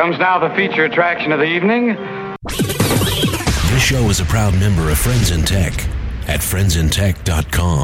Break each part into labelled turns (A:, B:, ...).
A: comes now the feature attraction of the evening.
B: This show is a proud member of Friends in Tech at friendsintech.com.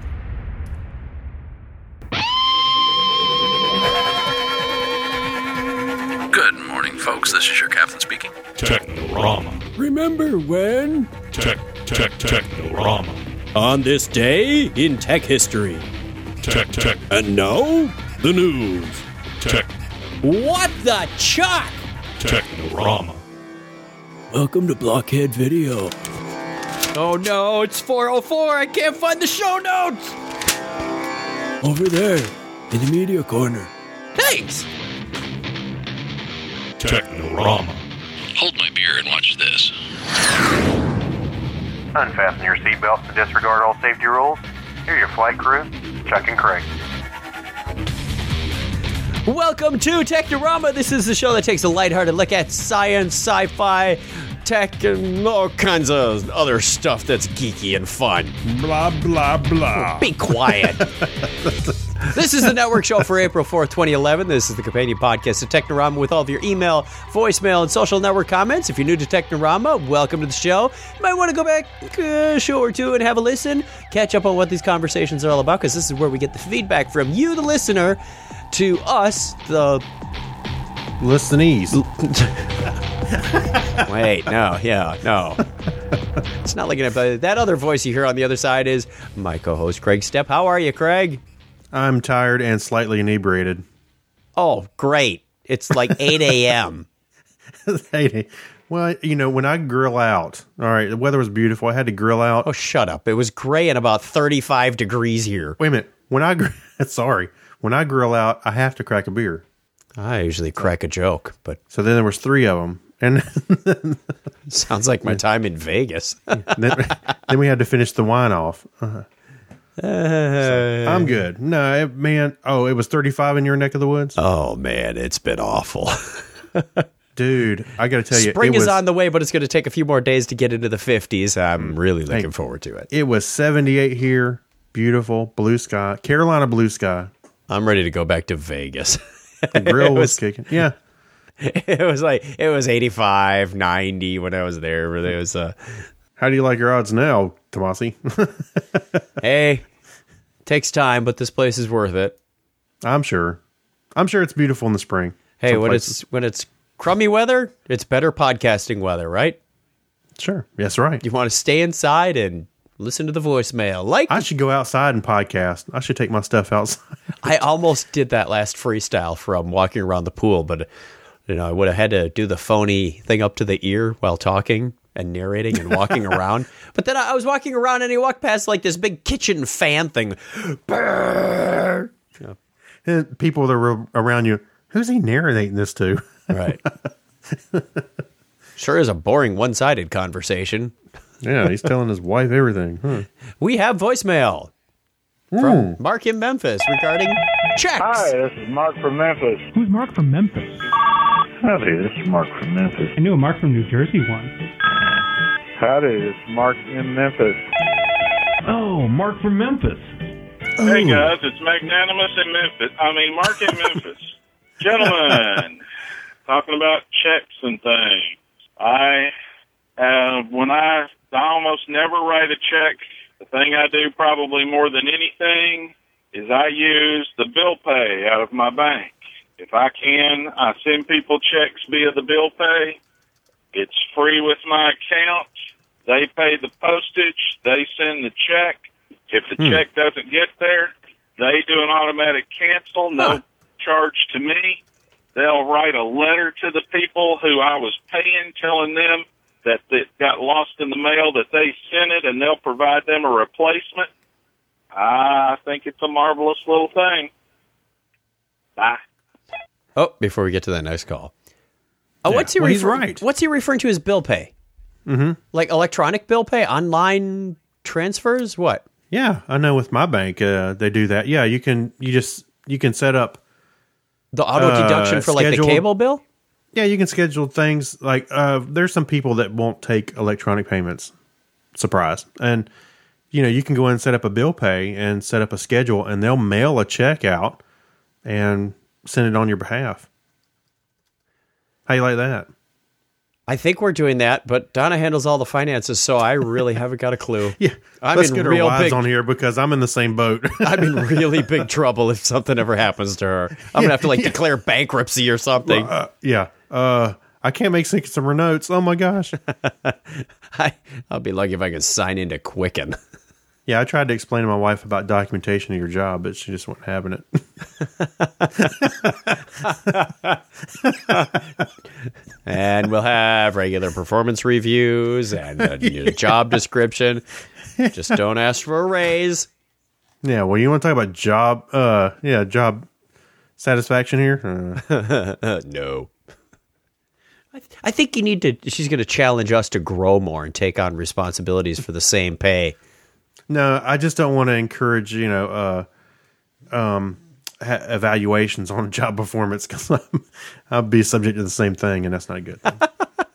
C: Good morning, folks. This is your captain speaking.
D: Technorama.
E: Remember when?
D: Technorama.
E: On this day in tech history.
D: Tech.
E: And now, the news.
D: Tech.
E: What the chuck?
D: Technorama.
E: Welcome to Blockhead Video. Oh no, it's 4:04. I can't find the show notes. Over there, in the media corner. Thanks.
D: Technorama.
C: Hold my beer and watch this.
F: Unfasten your seatbelts and disregard all safety rules. Here are your flight crew, Chuck and Craig.
E: Welcome to Technorama. This is the show that takes a lighthearted look at science, sci-fi, tech, and all kinds of other stuff that's geeky and fun.
D: Blah, blah, blah.
E: Be quiet. This is the network show for April 4th, 2011. This is the companion podcast to Technorama with all of your email, voicemail, and social network comments. If you're new to Technorama, welcome to the show. You might want to go back a show or two and have a listen, catch up on what these conversations are all about, because this is where we get the feedback from you, the listener, to us, the
G: listenees.
E: Wait, no. It's not like that other voice you hear on the other side is my co-host, Craig Stepp. How are you, Craig?
G: I'm tired and slightly inebriated.
E: Oh, great. It's like 8 a.m.
G: Well, you know, when I grill out, all right, the weather was beautiful. I had to grill out.
E: Oh, shut up. It was gray and about 35 degrees here.
G: Wait a minute. When I grill out, I have to crack a beer.
E: I usually crack a joke, but...
G: So then there was 3 of them. And
E: sounds like my time in Vegas.
G: then we had to finish the wine off. So I'm good. No, it was 35 in your neck of the woods?
E: Oh, man, it's been awful.
G: Dude, I got to tell you.
E: Spring is on the way, but it's going to take a few more days to get into the 50s. I'm really looking forward to it.
G: It was 78 here. Beautiful. Blue sky. Carolina blue sky.
E: I'm ready to go back to Vegas.
G: The grill was kicking. Yeah.
E: It was 85, 90 when I was there. It was,
G: how do you like your odds now, Tomasi?
E: Hey, takes time, but this place is worth it.
G: I'm sure it's beautiful in the spring.
E: Hey, when it's crummy weather, it's better podcasting weather, right?
G: Sure. Yes, right.
E: You want to stay inside and listen to the voicemail.
G: I should go outside and podcast. I should take my stuff outside.
E: I almost did that last freestyle from walking around the pool, but I would have had to do the phony thing up to the ear while talking and narrating and walking around. But then I was walking around and he walked past like this big kitchen fan thing. Yeah.
G: And people that were around you, who's he narrating this to?
E: Right. Sure is a boring one-sided conversation.
G: Yeah, he's telling his wife everything. Huh.
E: We have voicemail from Mark in Memphis regarding checks.
F: Hi, this is Mark from Memphis.
H: Who's Mark from Memphis?
F: Howdy, this is Mark from Memphis.
H: I knew a Mark from New Jersey once.
F: Howdy, this is Mark in Memphis.
H: Oh, Mark from Memphis.
I: Hey guys, it's Magnanimous in Memphis. Mark in Memphis. Gentlemen, talking about checks and things. I almost never write a check. The thing I do probably more than anything is I use the bill pay out of my bank. If I can, I send people checks via the bill pay. It's free with my account. They pay the postage. They send the check. If the check doesn't get there, they do an automatic cancel, no charge to me. They'll write a letter to the people who I was paying, telling them that it got lost in the mail, that they sent it, and they'll provide them a replacement. I think it's a marvelous little thing. Bye.
E: Oh, before we get to that next call.
G: He's right.
E: What's he referring to as bill pay?
G: Mm-hmm.
E: Like electronic bill pay? Online transfers? What?
G: Yeah, I know with my bank, they do that. Yeah, you can set up
E: the auto deduction for like the cable bill?
G: Yeah, you can schedule things like there's some people that won't take electronic payments. Surprise. And you can go in and set up a bill pay and set up a schedule, and they'll mail a check out and send it on your behalf. How you like that?
E: I think we're doing that, but Donna handles all the finances, so I really haven't got a clue.
G: Yeah, let's get her wives on here because I'm in the same boat.
E: I'm in really big trouble if something ever happens to her. I'm going to have to declare bankruptcy or something.
G: I can't make sense of her notes. Oh my gosh.
E: I'll be lucky if I can sign into Quicken.
G: Yeah, I tried to explain to my wife about documentation of your job, but she just wasn't having it.
E: And we'll have regular performance reviews and a job description. Just don't ask for a raise.
G: Yeah, well, you want to talk about job satisfaction here?
E: No. I think you need to. She's going to challenge us to grow more and take on responsibilities for the same pay.
G: No, I just don't want to encourage, evaluations on job performance because I'll be subject to the same thing, and that's not a good thing.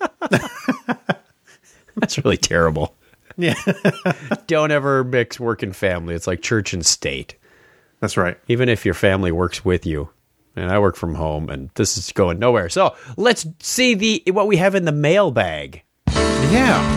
E: That's really terrible.
G: Yeah.
E: Don't ever mix work and family. It's like church and state.
G: That's right.
E: Even if your family works with you. And I work from home, and this is going nowhere. So let's see what we have in the mailbag.
G: Yeah.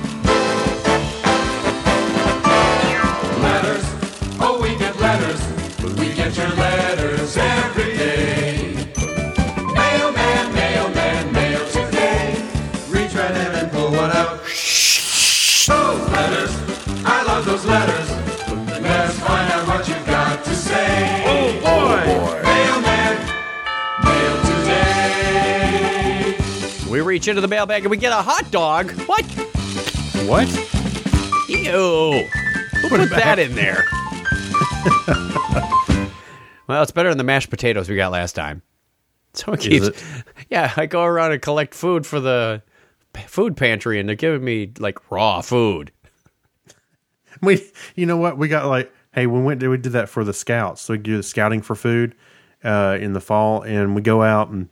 J: Letters, oh, we get letters. We get your letters every day. Mailman, mailman, mail today. Reach right in and pull one out. Those letters, I love those letters. Let's find out what you've got to say.
D: Oh, boy.
J: Mailman, mail today.
E: We reach into the mailbag and we get a hot dog. What?
G: What?
E: Ew. Who put that in there? Well, it's better than the mashed potatoes we got last time. So it keeps, yeah, I go around and collect food for the food pantry, and they're giving me raw food.
G: You know what? We got we did that for the scouts. So we do the scouting for food in the fall, and we go out and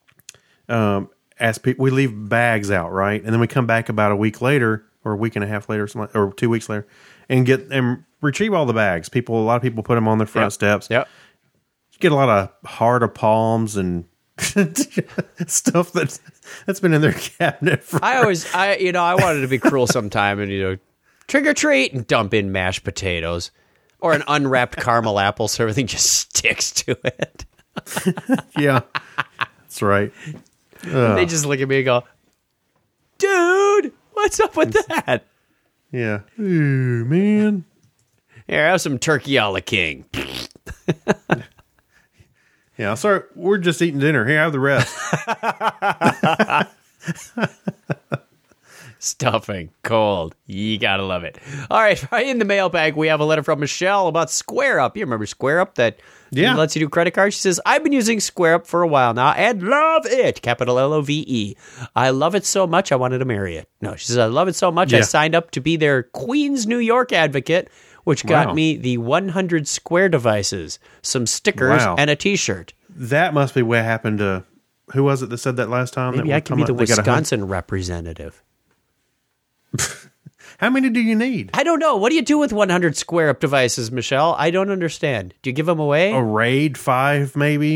G: ask people. We leave bags out, right, and then we come back about a week later, or a week and a half later, or 2 weeks later, and retrieve all the bags. A lot of people put them on their front steps.
E: Yep.
G: You get a lot of heart of palms and stuff that's been in their cabinet.
E: I wanted to be cruel sometime and trick or treat and dump in mashed potatoes or an unwrapped caramel apple so everything just sticks to it.
G: Yeah, that's right.
E: They just look at me and go, "Dude, what's up with that?"
G: Yeah. Ooh, man.
E: Here, have some turkey a la king.
G: Yeah, sorry, we're just eating dinner. Here, have the rest.
E: Stuffing, cold. You gotta love it. All right, in the mailbag, we have a letter from Michelle about SquareUp. You remember SquareUp that lets you do credit cards? She says, I've been using SquareUp for a while now and love it. Capital LOVE. I love it so much I wanted to marry it. No, she says, I love it so much I signed up to be their Queens, New York advocate, which got me the 100 Square devices, some stickers, and a t-shirt.
G: That must be what happened to, who was it that said that last time?
E: Maybe I can be the Wisconsin representative.
G: How many do you need?
E: I don't know. What do you do with 100 SquareUp devices, Michelle? I don't understand. Do you give them away?
G: A RAID 5, maybe?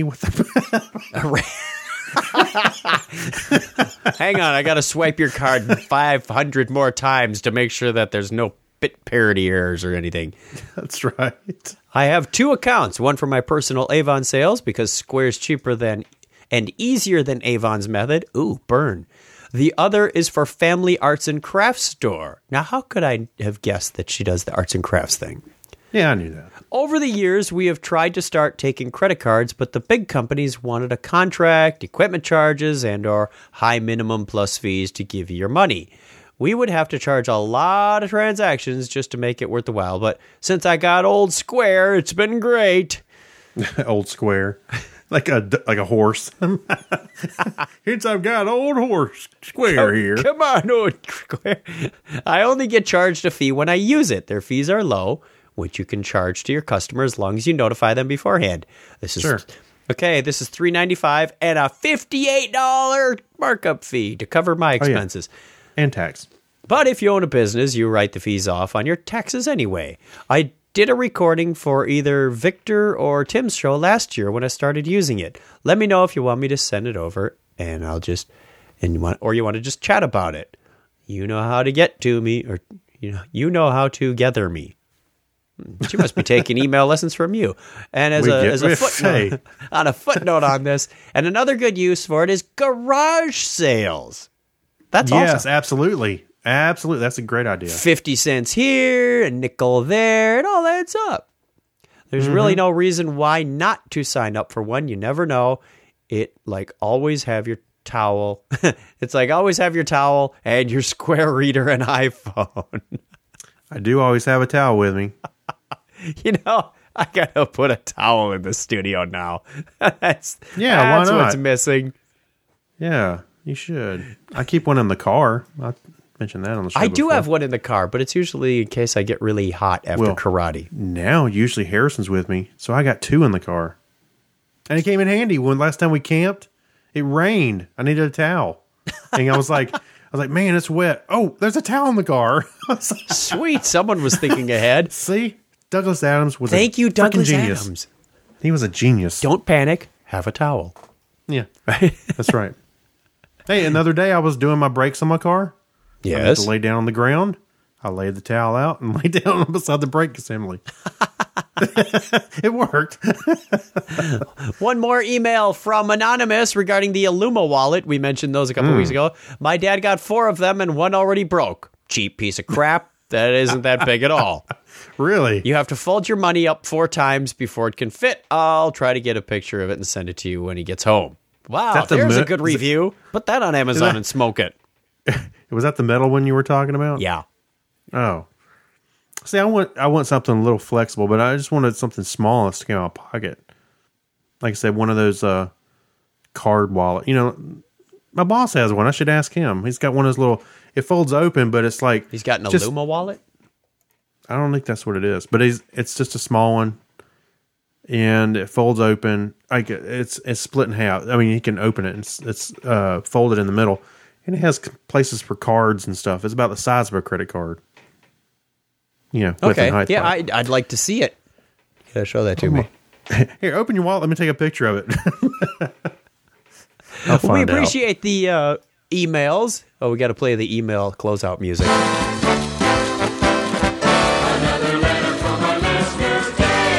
E: Hang on, I got to swipe your card 500 more times to make sure that there's no bit parity errors or anything.
G: That's right.
E: I have 2 accounts. One for my personal Avon sales because Square's cheaper than and easier than Avon's method. Ooh, burn. The other is for Family Arts and Crafts Store. Now, how could I have guessed that she does the arts and crafts thing?
G: Yeah, I knew that.
E: Over the years, we have tried to start taking credit cards, but the big companies wanted a contract, equipment charges, and or high minimum plus fees to give you your money. We would have to charge a lot of transactions just to make it worth the while, but since I got old Square, it's been great.
G: Old Square. Like a horse. Since I've got old horse Square here.
E: Come on, old Square. I only get charged a fee when I use it. Their fees are low, which you can charge to your customer as long as you notify them beforehand. This is okay. This is $3.95 and a $58 markup fee to cover my expenses
G: and tax.
E: But if you own a business, you write the fees off on your taxes anyway. I did a recording for either Victor or Tim's show last year when I started using it. Let me know if you want me to send it over and I'll just, and you want to just chat about it. You know how to get to me, or you know how to gather me. She must be taking email lessons from you. And as a footnote, on a footnote on this, and another good use for it is garage sales. That's awesome.
G: Yes, absolutely. Absolutely. That's a great idea.
E: 50 cents here, a nickel there, it all adds up. There's really no reason why not to sign up for one. You never know. It always have your towel. It's like always have your towel and your Square Reader and iPhone.
G: I do always have a towel with me.
E: I gotta put a towel in the studio now. That's
G: why not?
E: What's missing.
G: Yeah, you should. I keep one in the car. I mentioned that on the show
E: I do
G: before.
E: have one in the car, but it's usually in case I get really hot after karate.
G: Now, usually Harrison's with me, so I got two in the car. And it came in handy. When last time we camped, it rained. I needed a towel. And I was like, man, it's wet. Oh, there's a towel in the car.
E: Sweet. Someone was thinking ahead.
G: See? Douglas Adams was
E: Thank you, Douglas
G: genius.
E: Adams.
G: He was a genius.
E: Don't panic. Have a towel.
G: Yeah.
E: Right?
G: That's right. Hey, another day I was doing my brakes on my car.
E: Yes.
G: I had to lay down on the ground. I laid the towel out and laid down beside the brake assembly. It worked.
E: One more email from Anonymous regarding the Illuma wallet. We mentioned those a couple weeks ago. My dad got 4 of them and one already broke. Cheap piece of crap. That isn't that big at all.
G: Really?
E: You have to fold your money up 4 times before it can fit. I'll try to get a picture of it and send it to you when he gets home. Wow, there's a good review. Put that on Amazon and smoke it.
G: Was that the metal one you were talking about?
E: Yeah.
G: Oh. See, I want something a little flexible, but I just wanted something small to stick in my pocket. Like I said, one of those card wallet. My boss has one. I should ask him. He's got one of those little. It folds open, but it's like
E: he's got an Illuma wallet.
G: I don't think that's what it is, but it's just a small one, and it folds open. Like it's split in half. I mean, you can open it, and it's folded in the middle, and it has places for cards and stuff. It's about the size of a credit card. Width and height.
E: Yeah, I'd like to see it. Yeah, show that to me.
G: Here, open your wallet. Let me take a picture of it.
E: We appreciate the emails. Oh, we got to play the email closeout music.
J: Another letter from our listener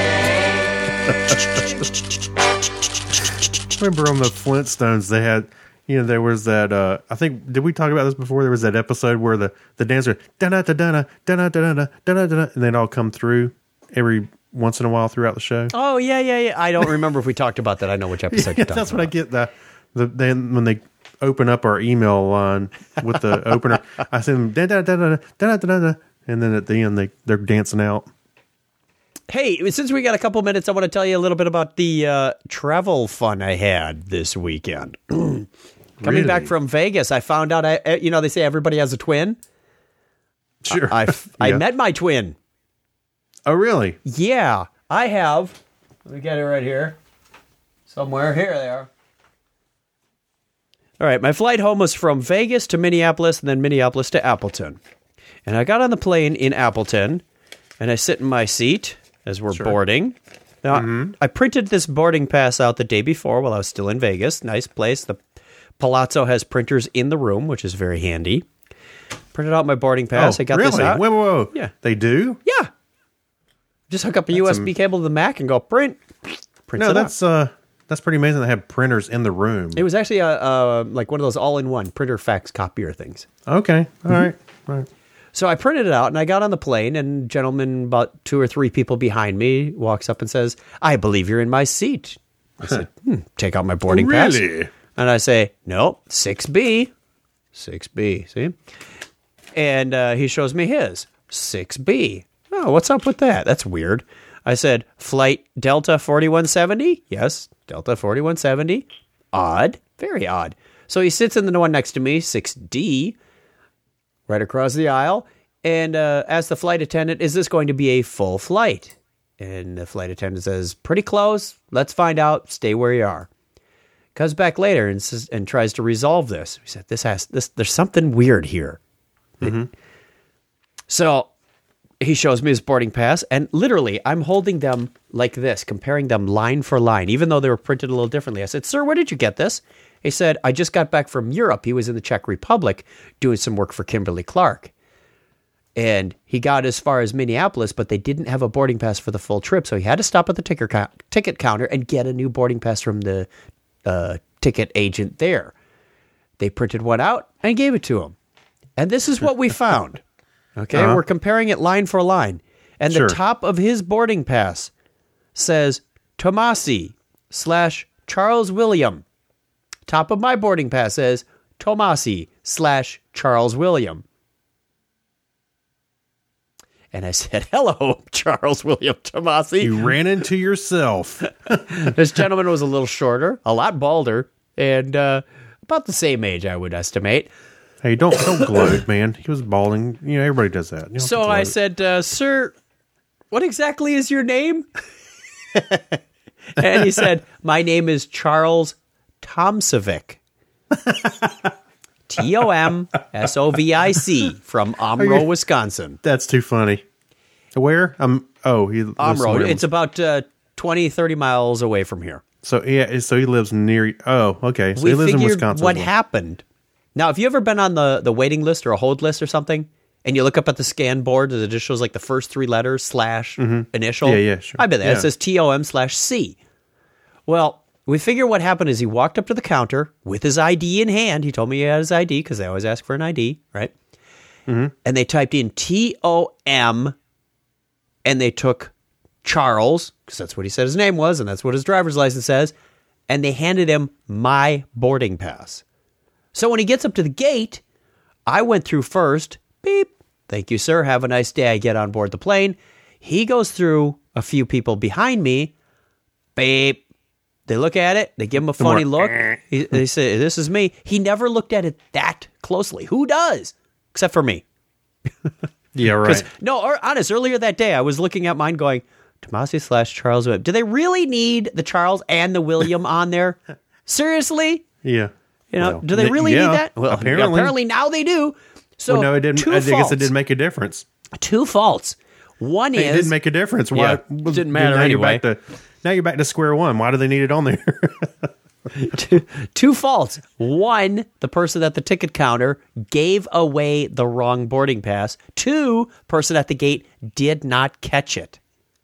J: Dave.
G: Remember on the Flintstones, they had, there was that, I think, did we talk about this before? There was that episode where the dancer, da-da-da-da-da, da-da-da-da, da-da-da-da, and they'd all come through every once in a while throughout the show.
E: Oh, yeah. I don't remember if we talked about that. I know which episode you're talking
G: that's
E: about.
G: What I get. Then when they open up our email line with the opener, I send them da-da-da-da-da-da-da-da, and then at the end, they're dancing out.
E: Hey, since we got a couple minutes, I want to tell you a little bit about the travel fun I had this weekend. Coming back from Vegas, I found out, they say everybody has a twin.
G: Sure.
E: I met my twin.
G: Oh, really?
E: Yeah, I have. Let me get it right here. Somewhere. Here they are. All right, my flight home was from Vegas to Minneapolis and then Minneapolis to Appleton. And I got on the plane in Appleton, and I sit in my seat as we're boarding. Now, I printed this boarding pass out the day before while I was still in Vegas. Nice place. The Palazzo has printers in the room, which is very handy. Printed out my boarding pass. I got this out.
G: Whoa.
E: Yeah.
G: They do?
E: Yeah. Just hook up a USB cable to the Mac and go print.
G: That's pretty amazing. They have printers in the room.
E: It was actually like one of those all-in-one printer fax copier things.
G: Okay. All right.
E: So I printed it out, and I got on the plane, and a gentleman about 2 or 3 people behind me walks up and says, "I believe you're in my seat." I said, take out my boarding pass.
G: Really?
E: And I say, "No, 6B. 6B, see?" And he shows me his, 6B. Oh, what's up with that? That's weird. I said, "Flight Delta 4170? Yes, Delta 4170. Odd. Very odd." So he sits in the one next to me, 6D, right across the aisle, and asks the flight attendant, "Is this going to be a full flight?" And the flight attendant says, "Pretty close. Let's find out. Stay where you are." Comes back later and tries to resolve this. He said, there's something weird here. So he shows me his boarding pass, and literally I'm holding them like this, comparing them line for line, even though they were printed a little differently. I said, "Sir, where did you get this?" He said, I just got back from Europe. He was in the Czech Republic doing some work for Kimberly Clark. And he got as far as Minneapolis, but they didn't have a boarding pass for the full trip. So he had to stop at the ticket counter and get a new boarding pass from the ticket agent there. They printed one out and gave it to him. And this is what we found. Okay, we're comparing it line for line. And the top of his boarding pass says Tomasi / Charles William. Top of my boarding pass says Tomasi / Charles William. And I said, hello, Charles William Tomasi.
G: You ran into yourself.
E: This gentleman was a little shorter, a lot balder, and about the same age, I would estimate.
G: Hey, don't gloat, man. He was balding. You know, everybody does that.
E: So I said, sir, what exactly is your name? And he said, my name is Charles Tomsovic. Tomsovic from Omro, Wisconsin.
G: That's too funny. Where?
E: Omro. It's about 20, 30 miles away from here.
G: So yeah, so he lives near. Oh, okay. So he lives in Wisconsin.
E: What happened? Now, have you ever been on the waiting list or a hold list or something, and you look up at the scan board and it just shows like the first three letters / initial?
G: Yeah, sure.
E: I bet that. It says TOM/C. Well, we figure what happened is he walked up to the counter with his ID in hand. He told me he had his ID because they always ask for an ID, right? And they typed in TOM, and they took Charles, because that's what he said his name was, and that's what his driver's license says, and they handed him my boarding pass. So when he gets up to the gate, I went through first. Beep. Thank you, sir. Have a nice day. I get on board the plane. He goes through a few people behind me. Beep. They look at it. They give him a funny look. They say, this is me. He never looked at it that closely. Who does? Except for me.
G: Yeah, right.
E: No, honest, earlier that day, I was looking at mine going, Tomasi / Charles William. Do they really need the Charles and the William on there? Seriously?
G: Yeah.
E: You know, do they really need that? Well, apparently now they do. So
G: no, it didn't. I guess it didn't make a difference.
E: Two faults. One is
G: it didn't make a difference. Why?
E: Yeah, didn't matter anyway.
G: Now you're back to square one. Why do they need it on there?
E: Two faults. One, the person at the ticket counter gave away the wrong boarding pass. Two, person at the gate did not catch it.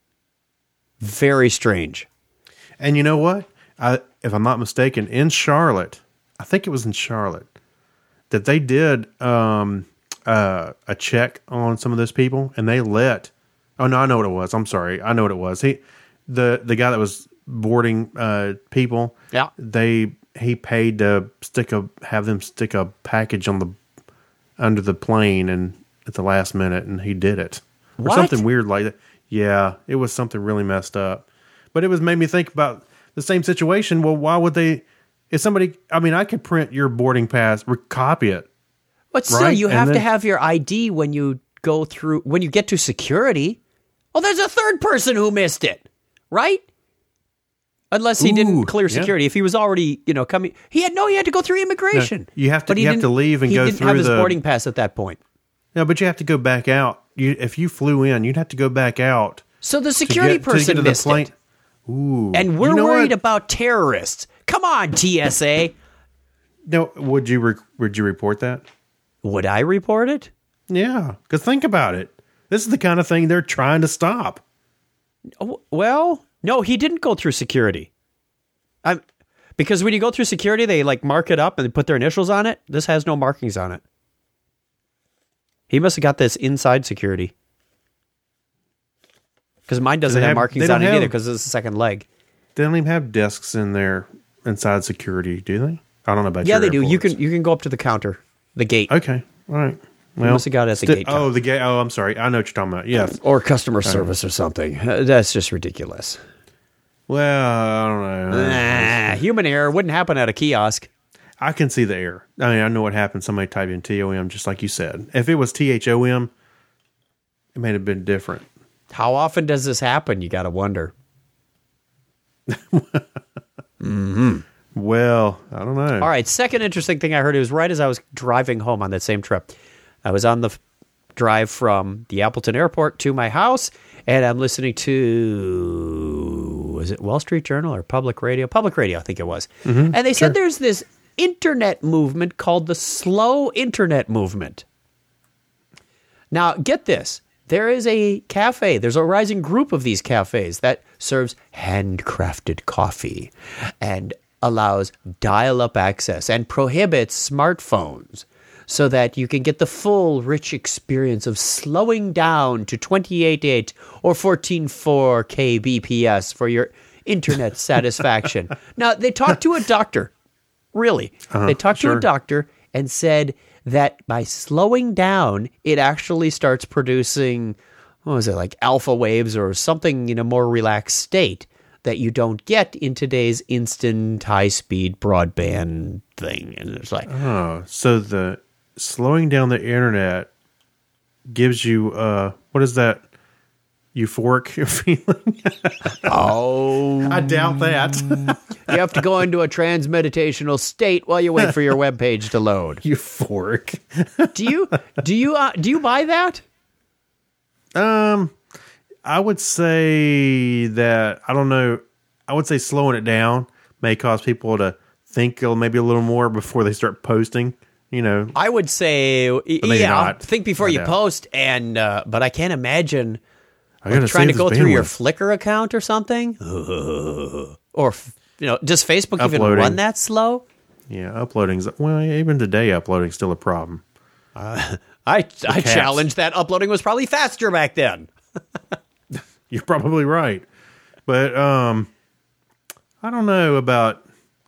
E: Very strange.
G: And you know what? If I'm not mistaken, in Charlotte, I think it was in Charlotte, that they did a check on some of those people, and they let. Oh no, I know what it was. I'm sorry, I know what it was. The guy that was boarding people.
E: Yeah,
G: he paid to have them stick a package under the plane, and at the last minute, and he did it or something weird like that. Yeah, it was something really messed up, but it made me think about the same situation. Well, why would they? If somebody, I mean, I could print your boarding pass, copy it.
E: But still, right? You have to have your ID when you go through, when you get to security. Oh, there's a third person who missed it, right? Unless he didn't clear security. Yeah. If he was already, coming, he had to go through immigration.
G: No, you have to leave and go through
E: He didn't have his boarding pass at that point.
G: No, but you have to go back out. If you flew in, you'd have to go back out.
E: So the security person missed it.
G: Ooh.
E: And we're worried about terrorists. Come on, TSA.
G: No, would you report that?
E: Would I report it?
G: Yeah, because think about it. This is the kind of thing they're trying to stop.
E: Well, no, he didn't go through security. Because when you go through security, they mark it up and they put their initials on it. This has no markings on it. He must have got this inside security. Because mine doesn't have markings on it either because it's the second leg.
G: They don't even have desks in there inside security, do they? I don't know about
E: they do. You can go up to the counter, the gate.
G: Okay, all right.
E: Well, you must have got it at the gate.
G: Oh, the gate. Oh, I'm sorry. I know what you're talking about. Yes.
E: Or customer service or something. That's just ridiculous.
G: Well, I don't know.
E: Human error wouldn't happen at a kiosk.
G: I can see the error. I mean, I know what happened. Somebody typed in TOM just like you said. If it was THOM, it may have been different.
E: How often does this happen? You got to wonder.
G: Mm-hmm. Well, I don't know.
E: All right. Second interesting thing I heard, it was right as I was driving home on that same trip. I was on the drive from the Appleton Airport to my house, and I'm listening to, was it Wall Street Journal or Public Radio? Public Radio, I think it was. Mm-hmm. And they said there's this internet movement called the slow internet movement. Now, get this. There is a cafe. There's a rising group of these cafes that serves handcrafted coffee and allows dial-up access and prohibits smartphones so that you can get the full, rich experience of slowing down to 28.8 or 14.4 kbps for your internet satisfaction. Now, they talked to a doctor. Really. They talked to a doctor and said that by slowing down, it actually starts producing, what was it, like alpha waves or something in a more relaxed state that you don't get in today's instant high-speed broadband thing. And it's like,
G: so the slowing down the internet gives you what is that euphoric feeling? I doubt that.
E: You have to go into a trans-meditational state while you wait for your webpage to load.
G: Euphoric.
E: Do you buy that?
G: I would say that, I don't know, I would say slowing it down may cause people to think maybe a little more before they start posting. You know,
E: I would say,
G: not.
E: Think before you post, and but I can't imagine
G: gotta
E: trying to
G: save
E: go
G: this
E: through your
G: bandwidth.
E: Flickr account or something, or does Facebook even
G: Uploading.
E: run that slow?
G: Yeah, uploading's, well, even today uploading's still a problem.
E: I challenge that uploading was probably faster back then.
G: You're probably right, but I don't know about.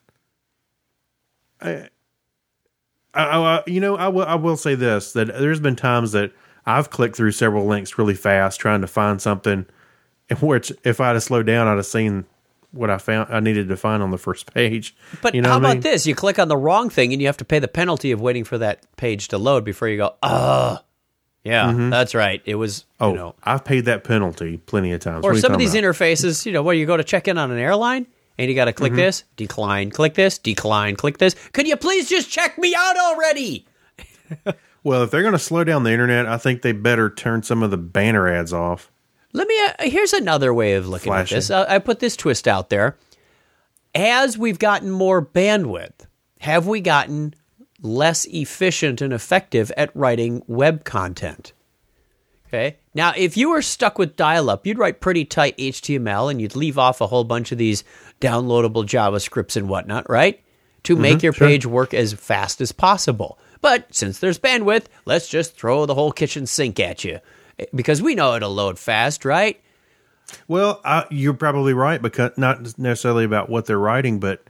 G: I will say this, that there's been times that I've clicked through several links really fast trying to find something, in which if I'd have slowed down, I'd have seen what I needed to find on the first page.
E: But
G: you know
E: how
G: what I
E: about
G: mean?
E: this? You click on the wrong thing and you have to pay the penalty of waiting for that page to load before you go, yeah, that's right. It was,
G: I've paid that penalty plenty of times.
E: or
G: What are you
E: some of
G: talking
E: these
G: about?
E: interfaces, where you go to check in on an airline and you got to click this, decline, click this, decline, click this. Could you please just check me out already?
G: Well, if they're going to slow down the internet, I think they better turn some of the banner ads off.
E: Let me, here's another way of looking
G: Flashing.
E: at this. I put this twist out there. As we've gotten more bandwidth, have we gotten less efficient and effective at writing web content? Okay. Now, if you were stuck with dial-up, you'd write pretty tight HTML and you'd leave off a whole bunch of these downloadable JavaScripts and whatnot, right? To make your page work as fast as possible. But since there's bandwidth, let's just throw the whole kitchen sink at you. Because we know it'll load fast, right?
G: Well, you're probably right, because not necessarily about what they're writing, but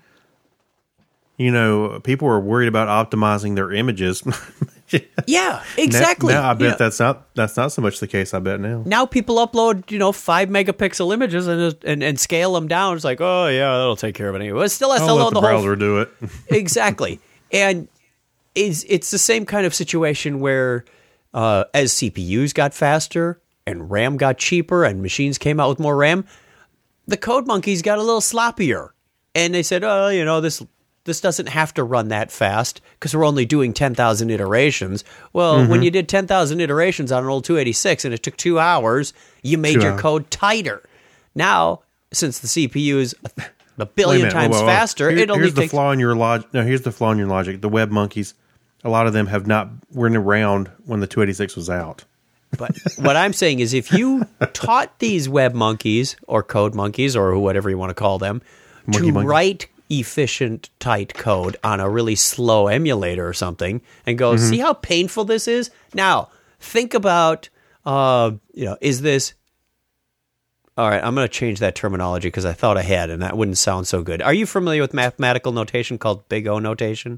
G: people are worried about optimizing their images.
E: Yeah, exactly.
G: Now I bet that's not so much the case. I bet now.
E: Now people upload 5 megapixel images and scale them down. It's like, oh yeah, that'll take care of it anyway. It still has to
G: I'll let
E: load
G: the
E: the
G: browser
E: whole.
G: do it.
E: Exactly, and it's the same kind of situation where as CPUs got faster and RAM got cheaper and machines came out with more RAM, the code monkeys got a little sloppier, and they said, this doesn't have to run that fast because we're only doing 10,000 iterations. Well, when you did 10,000 iterations on an old 286 and it took 2 hours, you made your code tighter. Now, since the CPU is a billion times faster, it only
G: here's the
E: takes...
G: flaw in your logic. No, here's the flaw in your logic. The web monkeys, a lot of them weren't around when the 286 was out.
E: But what I'm saying is if you taught these web monkeys or code monkeys or whatever you want to call them to write efficient, tight code on a really slow emulator or something and go, see how painful this is? Now, think about, is this... All right, I'm going to change that terminology because I thought ahead and that wouldn't sound so good. Are you familiar with mathematical notation called Big O notation?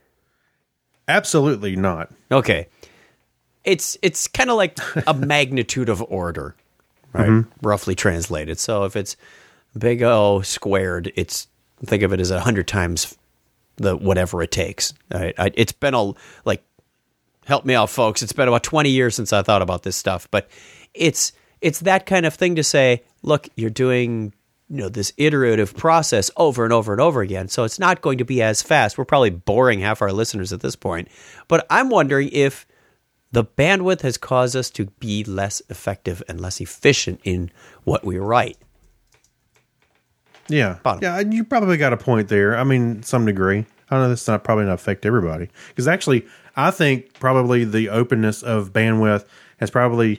G: Absolutely not.
E: Okay. It's kind of like a magnitude of order, right? Roughly translated. So if it's big O squared, think of it as 100 times the whatever it takes. It's been help me out, folks. It's been about 20 years since I thought about this stuff, but it's that kind of thing to say, look, you're doing this iterative process over and over and over again, so it's not going to be as fast. We're probably boring half our listeners at this point, but I'm wondering if the bandwidth has caused us to be less effective and less efficient in what we write.
G: Yeah. You probably got a point there. I mean, some degree. I know this not probably not affect everybody because actually, I think probably the openness of bandwidth has probably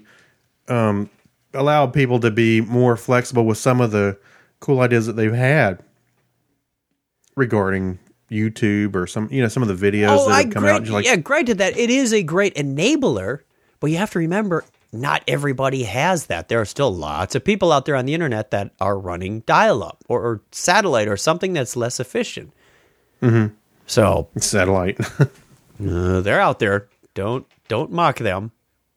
G: allowed people to be more flexible with some of the cool ideas that they've had regarding YouTube or some of the videos that have come out.
E: Yeah, granted that it is a great enabler, but you have to remember not everybody has that. There are still lots of people out there on the internet that are running dial-up or satellite or something that's less efficient.
G: Mm-hmm.
E: So
G: satellite,
E: they're out there. Don't mock them.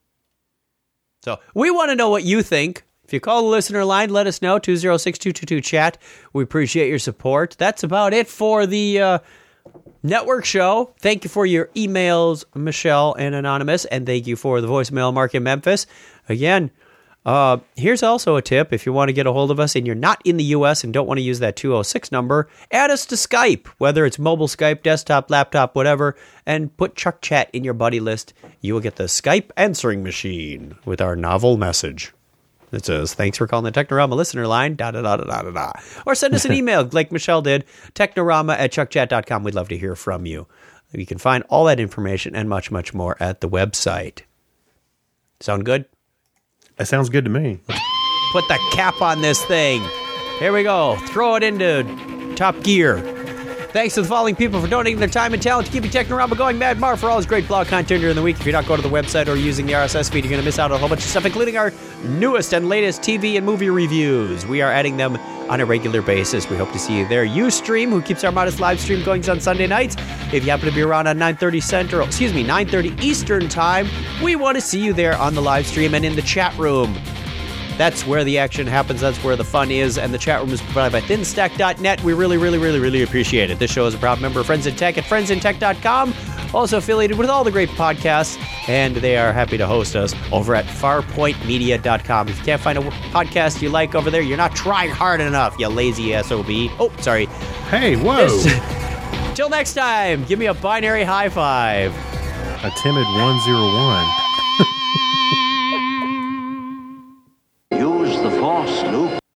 E: So we want to know what you think. If you call the listener line, let us know, 206-222-CHAT. We appreciate your support. That's about it for the network show. Thank you for your emails, Michelle and Anonymous, and thank you for the voicemail, Mark in Memphis. Again, here's also a tip. If you want to get a hold of us and you're not in the U.S. and don't want to use that 206 number, add us to Skype, whether it's mobile Skype, desktop, laptop, whatever, and put Chuck Chat in your buddy list. You will get the Skype answering machine with our novel message. It says, thanks for calling the Technorama listener line, da-da-da-da-da-da. Or send us an email, like Michelle did, technorama@chuckchat.com. We'd love to hear from you. You can find all that information and much, much more at the website. Sound good?
G: That sounds good to me.
E: Put the cap on this thing. Here we go. Throw it into top gear. Thanks to the following people for donating their time and talent to keeping Technorama going. Mad Mar for all his great blog content during the week. If you're not going to the website or using the RSS feed, you're going to miss out on a whole bunch of stuff, including our newest and latest TV and movie reviews. We are adding them on a regular basis. We hope to see you there. Ustream, who keeps our modest live stream going on Sunday nights. If you happen to be around on 9:30 Eastern time, we want to see you there on the live stream and in the chat room. That's where the action happens. That's where the fun is. And the chat room is provided by thinstack.net. We really, really, really, really appreciate it. This show is a proud member of Friends in Tech at friendsintech.com. Also affiliated with all the great podcasts. And they are happy to host us over at farpointmedia.com. If you can't find a podcast you like over there, you're not trying hard enough, you lazy SOB. Oh, sorry.
G: Hey, whoa.
E: Till next time, give me a binary high five.
G: A timid 101.